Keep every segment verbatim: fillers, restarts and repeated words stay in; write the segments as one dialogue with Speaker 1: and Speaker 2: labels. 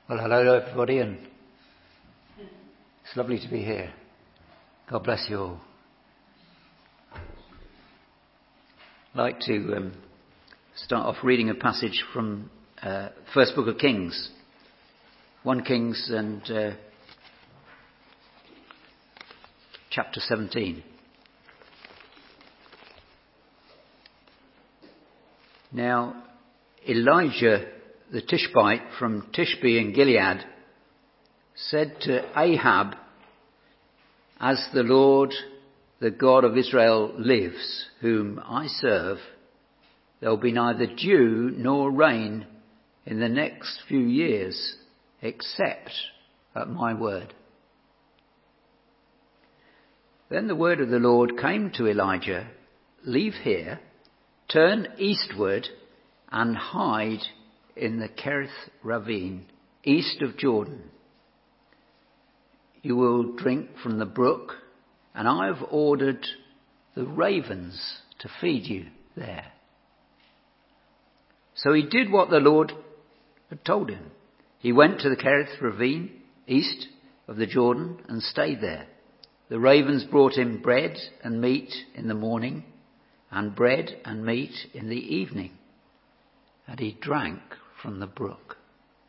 Speaker 1: Well, hello everybody, and it's lovely to be here. God bless you all. I'd like to um, start off reading a passage from uh, First Book of Kings, First Kings and uh, chapter seventeen. Now, Elijah the Tishbite from Tishbe in Gilead said to Ahab, "As the Lord, the God of Israel lives, whom I serve, there will be neither dew nor rain in the next few years, except at my word." Then the word of the Lord came to Elijah, "Leave here, turn eastward and hide in the Kerith ravine, east of Jordan. You will drink from the brook, and I have ordered the ravens to feed you there." So he did what the Lord had told him. He went to the Kerith ravine, east of the Jordan, and stayed there. The ravens brought him bread and meat in the morning, and bread and meat in the evening, and he drank from the brook.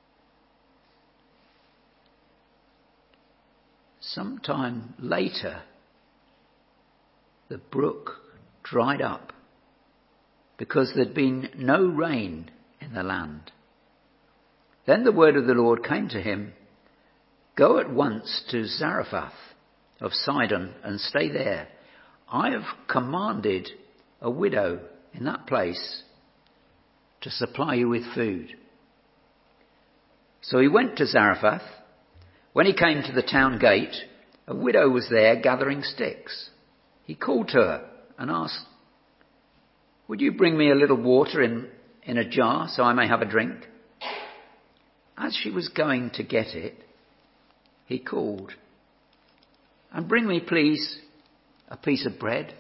Speaker 1: Sometime later, the brook dried up because there'd been no rain in the land. Then the word of the Lord came to him, "Go at once to Zarephath of Sidon and stay there. I have commanded a widow in that place to supply you with food." So he went to Zarephath. When he came to the town gate, a widow was there gathering sticks. He called to her and asked, "Would you bring me a little water in, in a jar so I may have a drink?" As she was going to get it, he called, "And bring me, please, a piece of bread."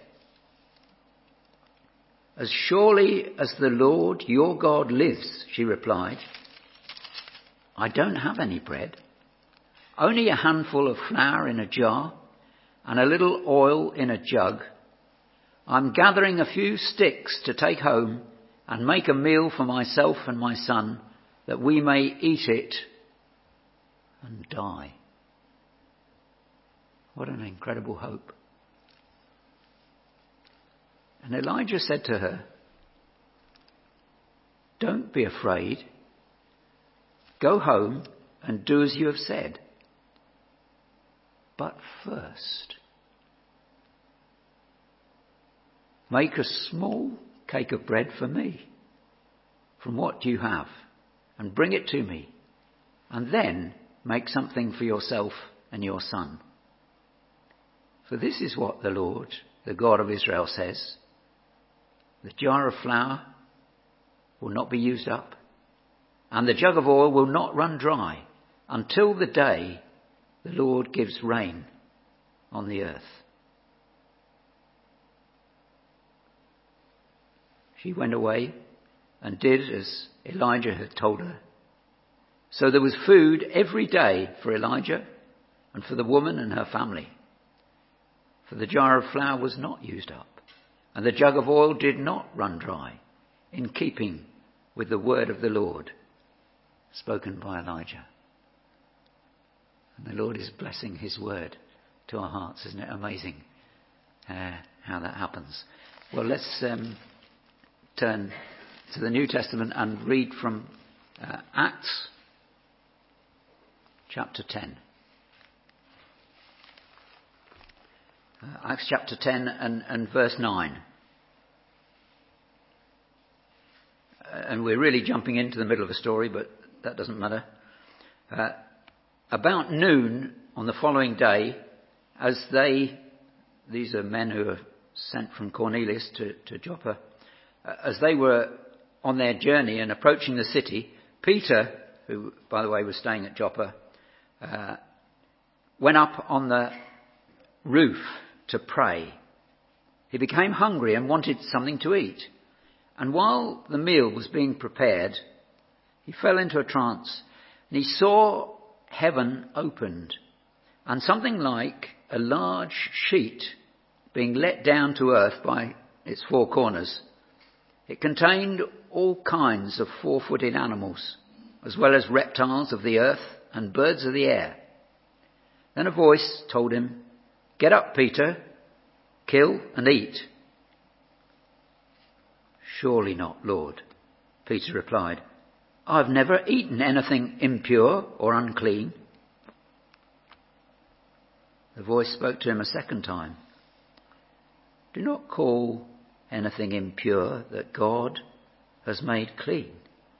Speaker 1: "As surely as the Lord your God lives," she replied, "I don't have any bread, only a handful of flour in a jar and a little oil in a jug. I'm gathering a few sticks to take home and make a meal for myself and my son, that we may eat it and die." What an incredible hope. And Elijah said to her, "Don't be afraid. Go home and do as you have said. But first, make a small cake of bread for me from what you have and bring it to me, and then make something for yourself and your son. For this is what the Lord, the God of Israel, says: the jar of flour will not be used up, and the jug of oil will not run dry until the day the Lord gives rain on the earth." She went away and did as Elijah had told her. So there was food every day for Elijah and for the woman and her family. For the jar of flour was not used up, and the jug of oil did not run dry, in keeping with the word of the Lord spoken by Elijah. And the Lord is blessing his word to our hearts. Isn't it amazing uh, how that happens? Well, let's um, turn to the New Testament and read from uh, Acts chapter ten. Uh, Acts chapter ten and, and verse nine. Uh, and we're really jumping into the middle of a story, but that doesn't matter. Uh, about noon on the following day, as they, these are men who are sent from Cornelius to, to Joppa, uh, as they were on their journey and approaching the city, Peter, who, by the way, was staying at Joppa, uh, went up on the roof to pray. He became hungry and wanted something to eat. And while the meal was being prepared, he fell into a trance And he saw heaven opened, and something like a large sheet being let down to earth by its four corners. It contained all kinds of four-footed animals, as well as reptiles of the earth and birds of the air. Then a voice told him, "Get up, Peter, kill and eat." "Surely not, Lord," Peter replied. "I've never eaten anything impure or unclean." The voice spoke to him a second time. "Do not call anything impure that God has made clean."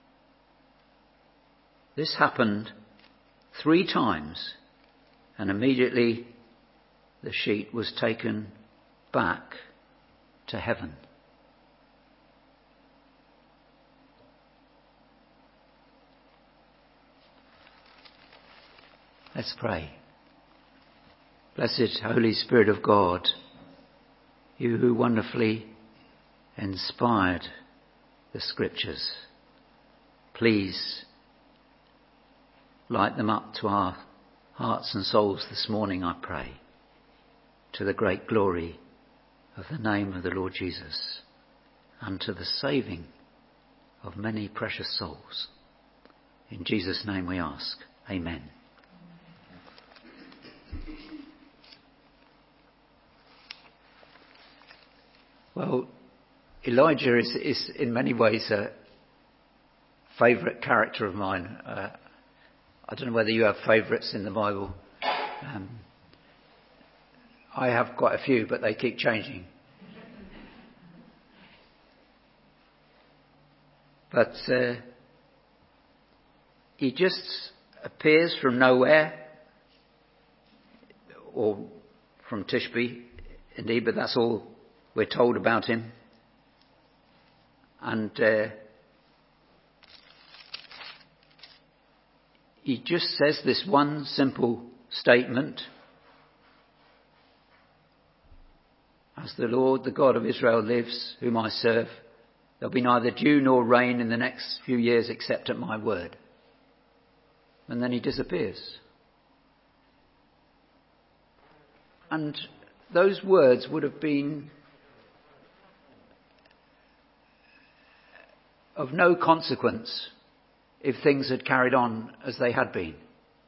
Speaker 1: This happened three times, and immediately the sheet was taken back to heaven. Let's pray. Blessed Holy Spirit of God, you who wonderfully inspired the Scriptures, please light them up to our hearts and souls this morning, I pray, to the great glory of the name of the Lord Jesus and to the saving of many precious souls. In Jesus' name we ask. Amen. Well, Elijah is, is in many ways a favourite character of mine. Uh, I don't know whether you have favourites in the Bible. Um, I have quite a few, but they keep changing. But uh, he just appears from nowhere, or from Tishbe, indeed, but that's all we're told about him. And uh, he just says this one simple statement: "As the Lord, the God of Israel lives, whom I serve, there'll be neither dew nor rain in the next few years except at my word." And then he disappears. And those words would have been of no consequence if things had carried on as they had been.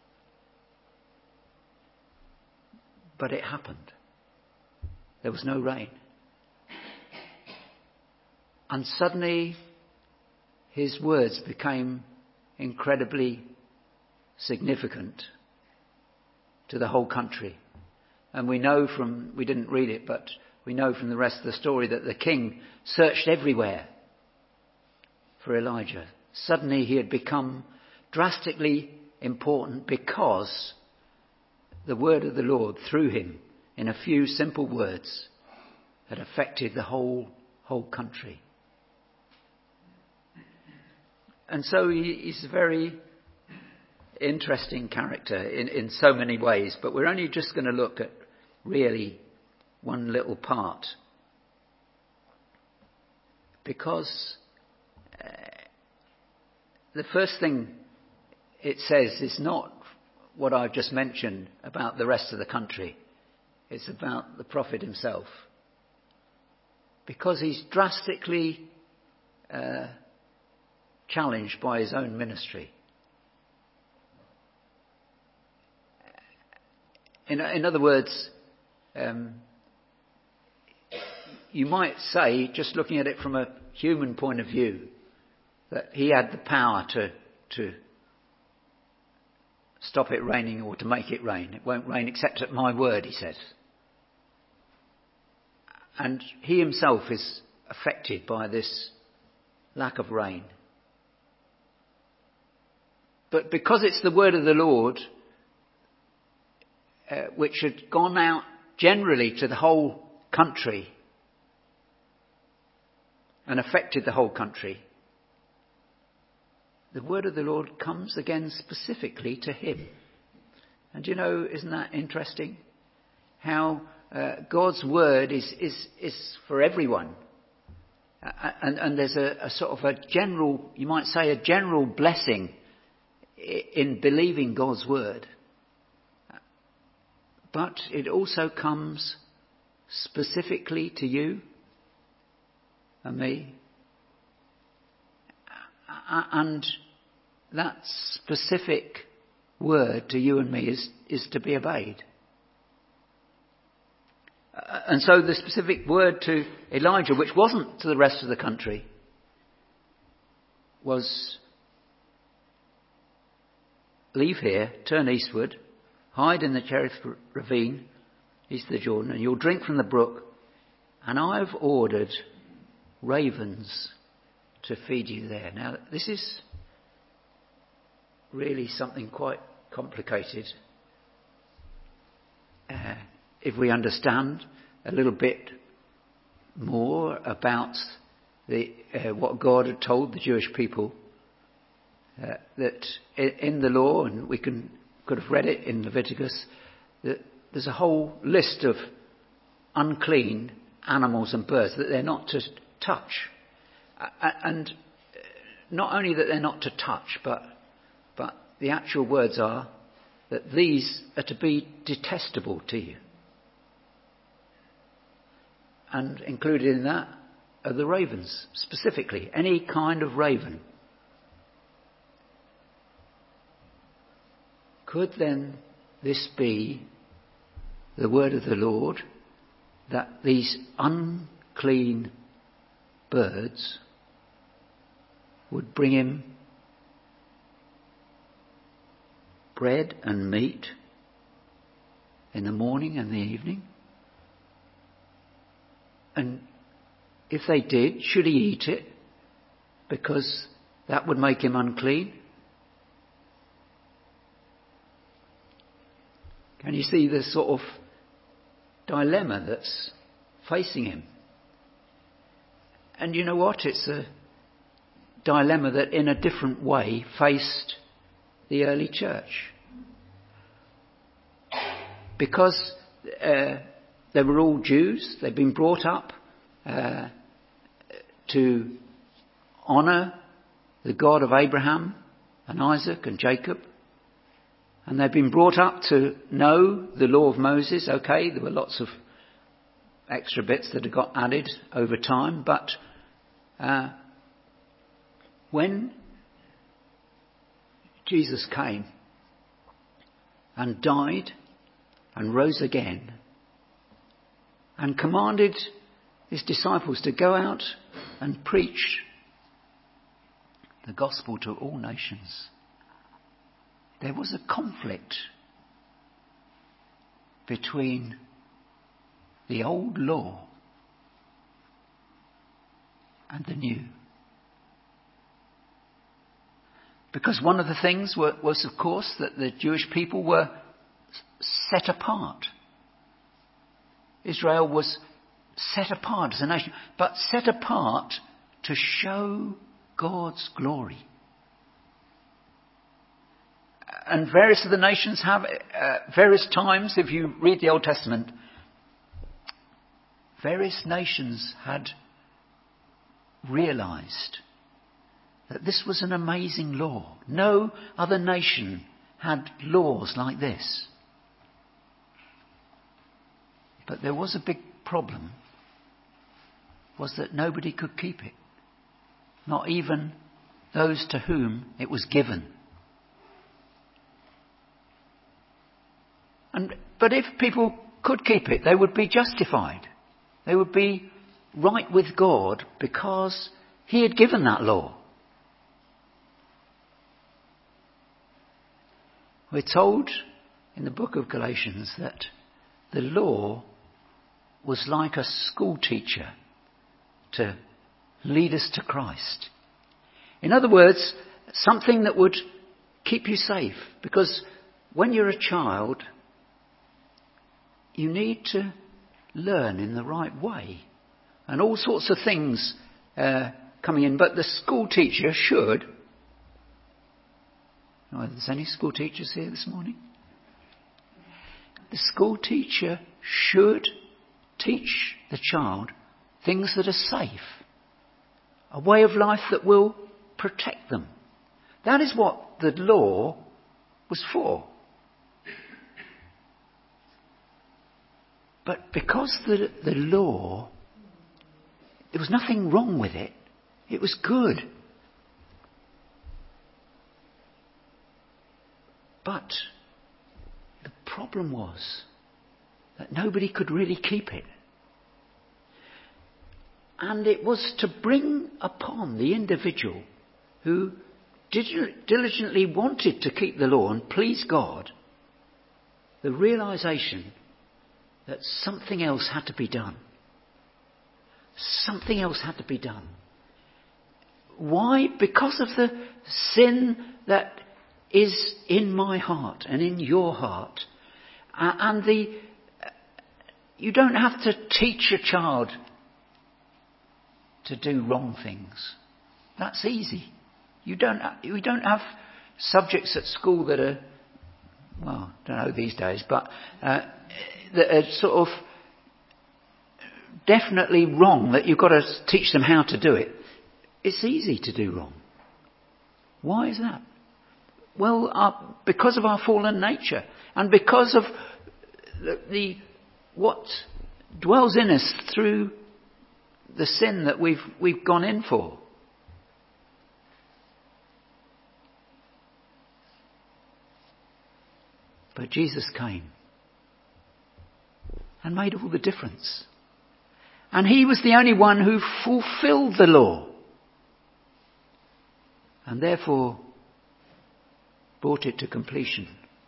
Speaker 1: But it happened. There was no rain. And suddenly his words became incredibly significant to the whole country. And we know from, we didn't read it, but we know from the rest of the story that the king searched everywhere for Elijah. Suddenly he had become drastically important because the word of the Lord through him, in a few simple words, had affected the whole whole country. And so he, he's a very interesting character in, in so many ways, but we're only just going to look at really one little part. Because uh, the first thing it says is not what I've just mentioned about the rest of the country. It's about the prophet himself. Because he's drastically uh, challenged by his own ministry. In, in other words, um, you might say, just looking at it from a human point of view, that he had the power to, to stop it raining or to make it rain. It won't rain except at my word, he says. And he himself is affected by this lack of rain. But because it's the word of the Lord, uh, which had gone out generally to the whole country and affected the whole country, the word of the Lord comes again specifically to him. And you know, isn't that interesting? How uh, God's word is, is, is for everyone. Uh, and, and there's a, a sort of a general, you might say a general blessing in believing God's word. But it also comes specifically to you and me. And that specific word to you and me is, is to be obeyed. And so the specific word to Elijah, which wasn't to the rest of the country, was leave here, turn eastward, hide in the Cherith ravine, east of the Jordan, and you'll drink from the brook. And I've ordered ravens to feed you there. Now, this is really something quite complicated. Uh, if we understand a little bit more about the, uh, what God had told the Jewish people, uh, that in, in the law, and we can could have read it in Leviticus, that there's a whole list of unclean animals and birds that they're not to touch. Uh, and not only that they're not to touch, but but the actual words are that these are to be detestable to you. And included in that are the ravens, specifically, any kind of raven. Could then this be the word of the Lord, that these unclean birds would bring him bread and meat in the morning and the evening? And if they did, should he eat it? Because that would make him unclean. Can you see the sort of dilemma that's facing him? And you know what? It's a dilemma that in a different way faced the early church. Because uh, they were all Jews, they'd been brought up uh, to honour the God of Abraham and Isaac and Jacob. And they'd been brought up to know the law of Moses. Okay, there were lots of extra bits that had got added over time, but uh, when Jesus came and died and rose again and commanded his disciples to go out and preach the gospel to all nations, there was a conflict between the old law and the new. Because one of the things were, was, of course, that the Jewish people were set apart. Israel was set apart as a nation, but set apart to show God's glory. And various of the nations have, uh, various times, if you read the Old Testament, various nations had realised that this was an amazing law. No other nation had laws like this. But there was a big problem, was that nobody could keep it. Not even those to whom it was given. And, but if people could keep it, they would be justified. They would be right with God because he had given that law. We're told in the book of Galatians that the law was like a school teacher to lead us to Christ. In other words, something that would keep you safe. Because when you're a child, you need to learn in the right way. And all sorts of things uh, coming in. But the school teacher should... Oh, there's any school teachers here this morning? The school teacher should teach the child things that are safe. A way of life that will protect them. That is what the law was for. But because the, the law, there was nothing wrong with it. It was good. But the problem was that nobody could really keep it. And it was to bring upon the individual who diligently wanted to keep the law and please God, the realization that something else had to be done. Something else had to be done. Why? Because of the sin that is in my heart and in your heart. Uh, and the uh, you don't have to teach a child to do wrong things. That's easy. You don't. We don't have subjects at school that are, well, I don't know these days, but uh, that are sort of definitely wrong. That you've got to teach them how to do it. It's easy to do wrong. Why is that? Well, uh, because of our fallen nature, and because of the, the what dwells in us through the sin that we've we've gone in for. But Jesus came and made all the difference. And he was the only one who fulfilled the law. And therefore brought it to completion.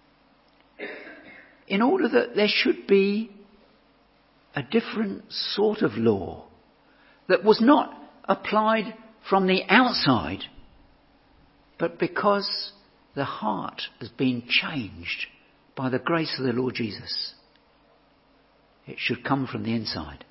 Speaker 1: In order that there should be a different sort of law that was not applied from the outside, but because the heart has been changed by the grace of the Lord Jesus. It should come from the inside.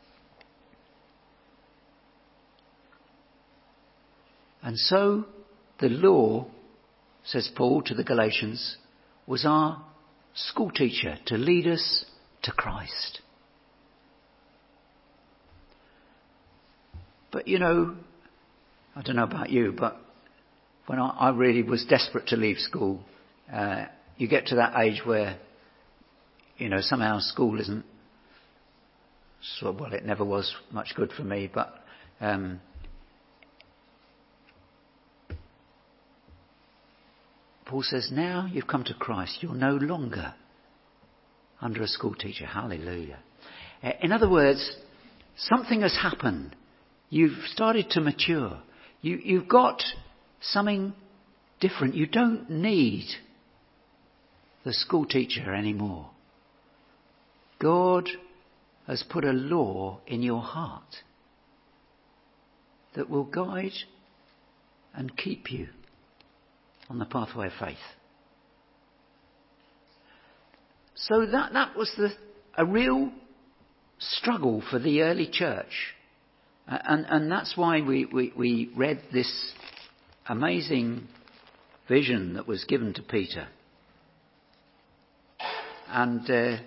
Speaker 1: And so the law, says Paul to the Galatians, was our school teacher to lead us to Christ. But you know, I don't know about you, but when I, I really was desperate to leave school, uh, you get to that age where, you know, somehow school isn't, so, well, it never was much good for me, but um, Paul says, now you've come to Christ, you're no longer under a school teacher. Hallelujah. Uh, in other words, something has happened. You've started to mature. You, you've got something different. You don't need the school teacher anymore. God has put a law in your heart that will guide and keep you on the pathway of faith. So that, that was the, a real struggle for the early church. Uh, and, and that's why we, we, we read this amazing vision that was given to Peter. And uh,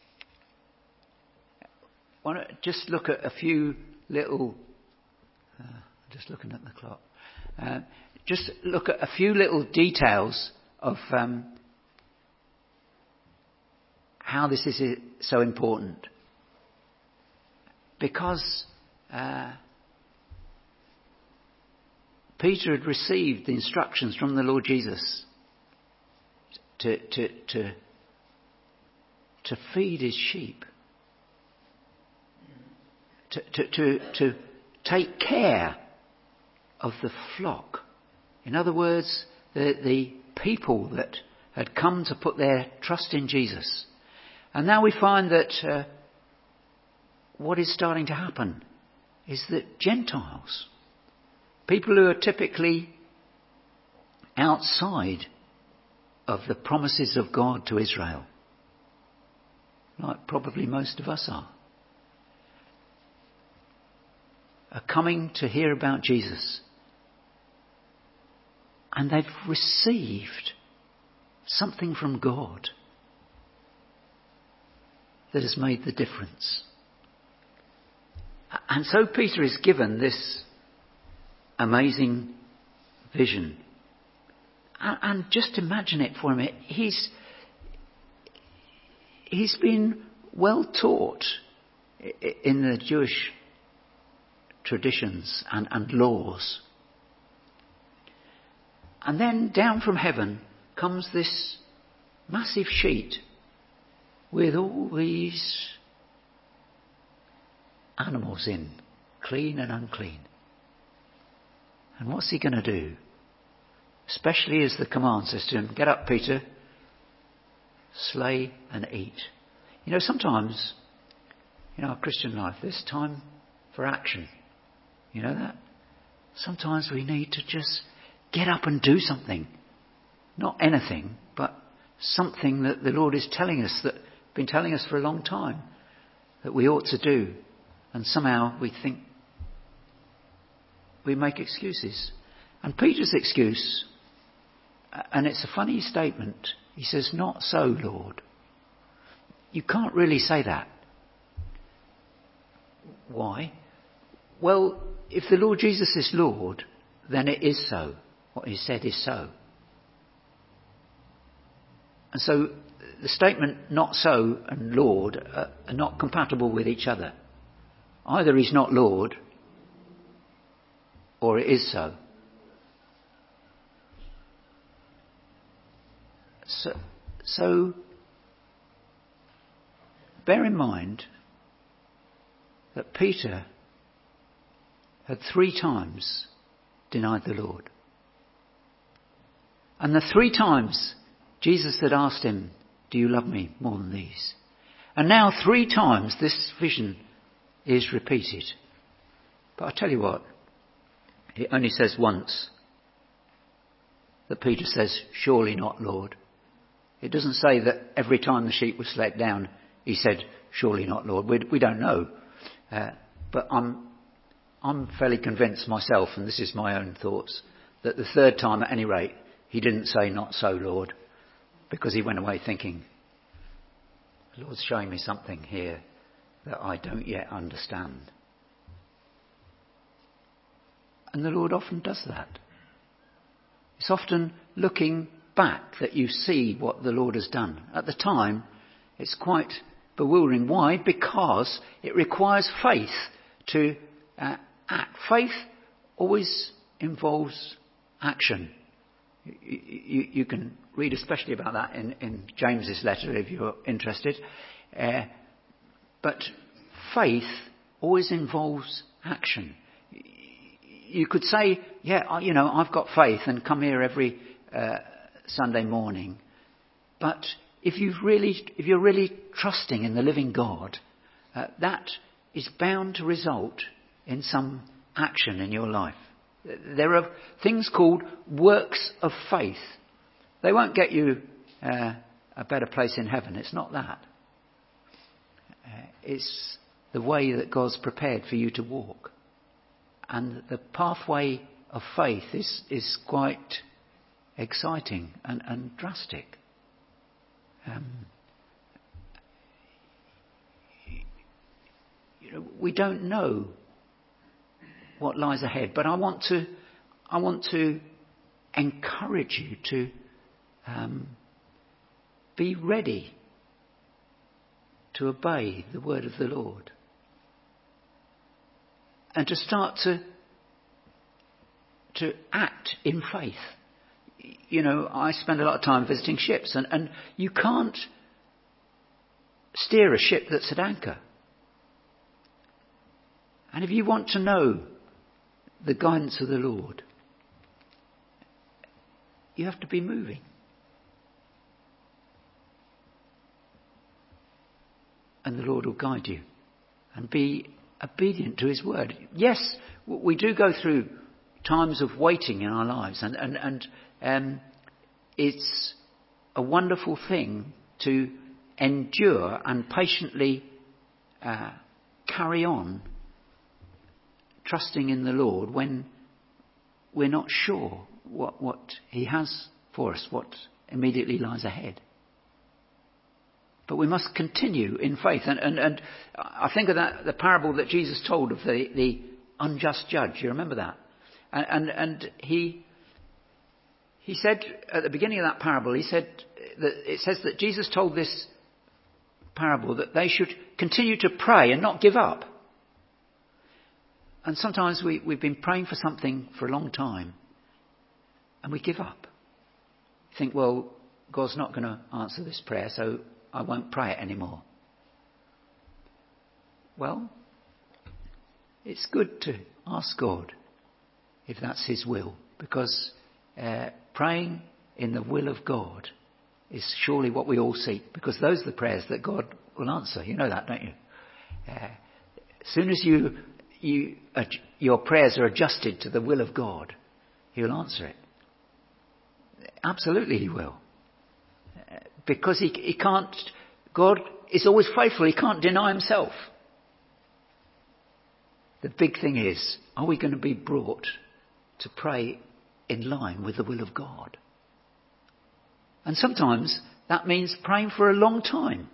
Speaker 1: want to just look at a few little, uh, just looking at the clock, uh, just look at a few little details of um, how this is so important. Because uh, Peter had received the instructions from the Lord Jesus to to to to feed his sheep, to to to, to take care of the flock. In other words, the, the people that had come to put their trust in Jesus. And now we find that uh, what is starting to happen is that Gentiles, people who are typically outside of the promises of God to Israel, like probably most of us are, are coming to hear about Jesus. And they've received something from God that has made the difference. And so Peter is given this amazing vision And, and just imagine it for him. He's, he's been well taught in the Jewish traditions and, and laws. And then down from heaven comes this massive sheet with all these animals in, clean and unclean. And what's he going to do? Especially as the command says to him, get up, Peter, slay and eat. You know, sometimes in our Christian life, there's time for action. You know that? Sometimes we need to just get up and do something. Not anything, but something that the Lord is telling us, that been telling us for a long time, that we ought to do. And somehow we think, we make excuses. And Peter's excuse, and it's a funny statement, he says, not so, Lord. You can't really say that. Why? Well, if the Lord Jesus is Lord, then it is so. What he said is so. And so the statement not so and Lord are not compatible with each other. Either he's not Lord or it is so. So, so bear in mind that Peter had three times denied the Lord. And the three times Jesus had asked him, do you love me more than these? And now three times this vision is repeated. But I tell you what, it only says once that Peter says, surely not, Lord. It doesn't say that every time the sheep was let down, he said, surely not, Lord. We, we don't know. Uh, but I'm, I'm fairly convinced myself, and this is my own thoughts, that the third time at any rate, he didn't say, not so, Lord, because he went away thinking, the Lord's showing me something here that I don't yet understand. And the Lord often does that. It's often looking back that you see what the Lord has done. At the time, it's quite bewildering. Why? Because it requires faith to uh, act. Faith always involves action. You, you, you can read especially about that in, in James's letter if you're interested. Uh, but faith always involves action. You could say, yeah, you know, I've got faith and come here every uh, Sunday morning. But if you've really, if you're really trusting in the living God, uh, that is bound to result in some action in your life. There are things called works of faith. They won't get you uh, a better place in heaven. It's not that. Uh, it's the way that God's prepared for you to walk. And the pathway of faith is, is quite exciting and, and drastic. Um, you know, we don't know what lies ahead, but I want to, I want to encourage you to um, be ready to obey the word of the Lord. And to start to to act in faith. You know, I spend a lot of time visiting ships, and, and you can't steer a ship that's at anchor. And if you want to know the guidance of the Lord, you have to be moving. And the Lord will guide you and be obedient to his word. Yes, we do go through times of waiting in our lives, and, and, and um, it's a wonderful thing to endure and patiently uh, carry on trusting in the Lord when we're not sure what, what he has for us, what immediately lies ahead. But we must continue in faith. And, and, and I think of that, the parable that Jesus told of the, the unjust judge. You remember that? And, and, and he, he said at the beginning of that parable, he said that it says that Jesus told this parable that they should continue to pray and not give up. And sometimes we, we've been praying for something for a long time and we give up. Think, well, God's not going to answer this prayer, so I won't pray it anymore. Well, it's good to ask God if that's his will, because uh, praying in the will of God is surely what we all seek, because those are the prayers that God will answer. You know that, don't you? Uh, as soon as you, you uh, your prayers are adjusted to the will of God, he will answer it. Absolutely he will. Uh, because he, he can't, God is always faithful, he can't deny himself. The big thing is, are we going to be brought to pray in line with the will of God? And sometimes that means praying for a long time.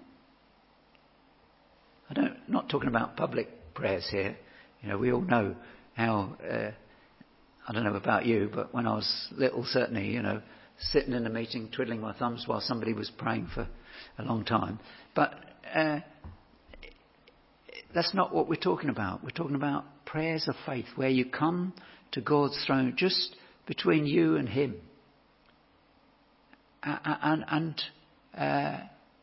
Speaker 1: I don't, not talking about public prayers here. You know, we all know how, uh, I don't know about you, but when I was little, certainly, you know, sitting in a meeting, twiddling my thumbs while somebody was praying for a long time. But uh, that's not what we're talking about. We're talking about prayers of faith, where you come to God's throne just between you and him. And, and uh,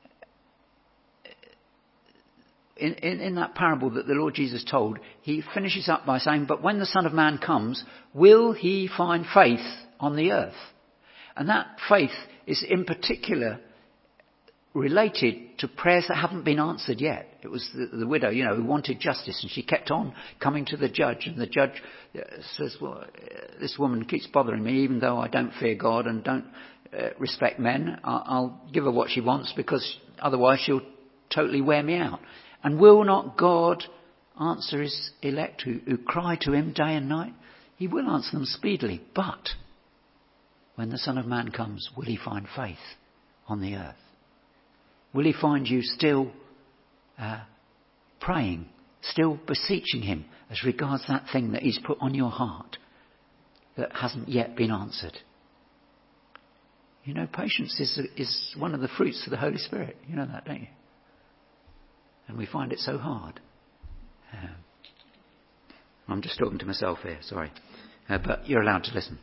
Speaker 1: in, in, in that parable that the Lord Jesus told, he finishes up by saying, but when the Son of Man comes, will he find faith on the earth? And that faith is in particular related to prayers that haven't been answered yet. It was the, the widow, you know, who wanted justice, and she kept on coming to the judge, and the judge says, well, this woman keeps bothering me, even though I don't fear God and don't uh, respect men. I'll, I'll give her what she wants, because otherwise she'll totally wear me out. And will not God answer his elect who, who cry to him day and night? He will answer them speedily. But when the Son of Man comes, will he find faith on the earth? Will he find you still uh, praying, still beseeching him as regards that thing that he's put on your heart that hasn't yet been answered? You know, patience is is one of the fruits of the Holy Spirit. You know that, don't you? And we find it so hard. Um, I'm just talking to myself here, sorry. Uh, but you're allowed to listen.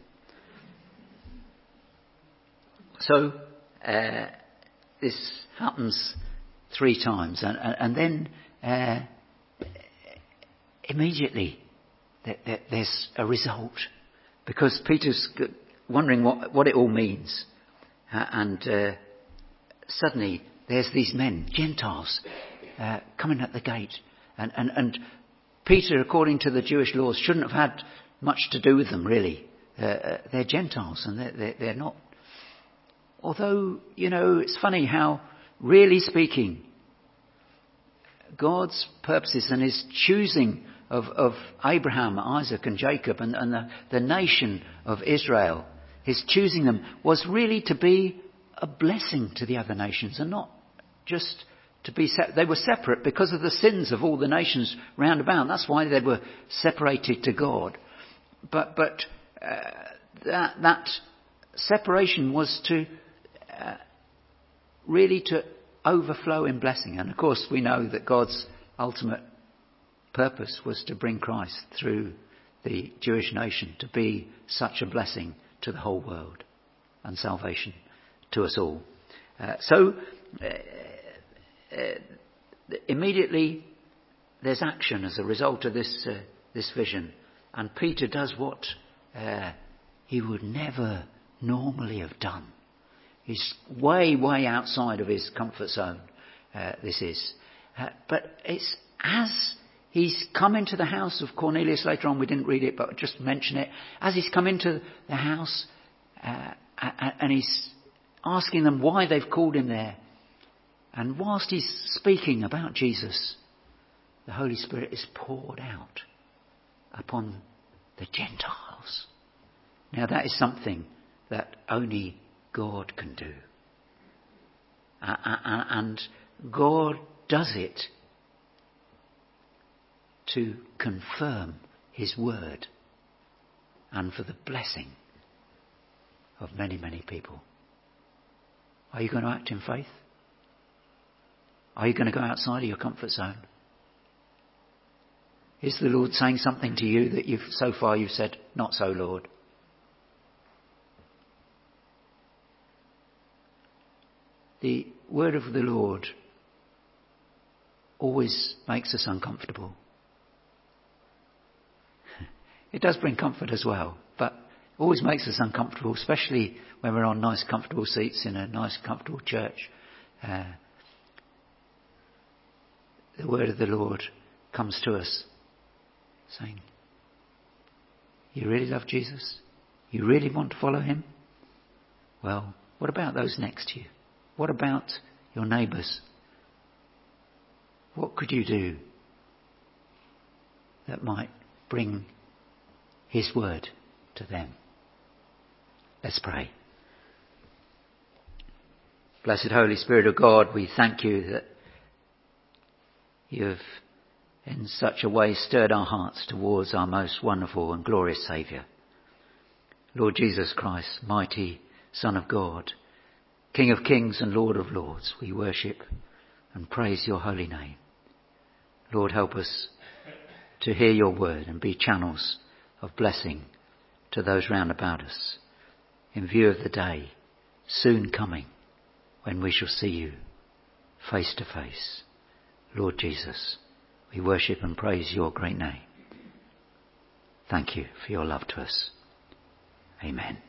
Speaker 1: So, uh, this happens three times, and, and then uh, immediately there, there, there's a result, because Peter's wondering what, what it all means, uh, and uh, suddenly there's these men, Gentiles, uh, coming at the gate, and, and, and Peter, according to the Jewish laws, shouldn't have had much to do with them, really. Uh, they're Gentiles, and they're, they're, they're not. Although, you know, it's funny how, really speaking, God's purposes and his choosing of, of Abraham, Isaac and Jacob and, and the, the nation of Israel, his choosing them was really to be a blessing to the other nations, and not just to be... Se- they were separate because of the sins of all the nations round about. That's why they were separated to God. But, but uh, that, that separation was to... Uh, really to overflow in blessing. And of course we know that God's ultimate purpose was to bring Christ through the Jewish nation to be such a blessing to the whole world and salvation to us all. Uh, so uh, uh, immediately there's action as a result of this uh, this vision, and Peter does what uh, he would never normally have done. He's way, way outside of his comfort zone, uh, this is. Uh, but it's as he's come into the house of Cornelius later on, we didn't read it, but just mention it. As he's come into the house uh, and he's asking them why they've called him there. And whilst he's speaking about Jesus, the Holy Spirit is poured out upon the Gentiles. Now that is something that only God can do. Uh, and God does it to confirm his word and for the blessing of many, many people. Are you going to act in faith? Are you going to go outside of your comfort zone? Is the Lord saying something to you that you've so far you've said, not so, Lord? The word of the Lord always makes us uncomfortable. It does bring comfort as well, but always makes us uncomfortable, especially when we're on nice, comfortable seats in a nice, comfortable church. Uh, the word of the Lord comes to us saying, you really love Jesus? You really want to follow him? Well, what about those next to you? What about your neighbours? What could you do that might bring his word to them? Let's pray. Blessed Holy Spirit of God, we thank you that you have in such a way stirred our hearts towards our most wonderful and glorious Saviour. Lord Jesus Christ, mighty Son of God, King of kings and Lord of lords, we worship and praise your holy name. Lord, help us to hear your word and be channels of blessing to those round about us in view of the day soon coming when we shall see you face to face. Lord Jesus, we worship and praise your great name. Thank you for your love to us. Amen.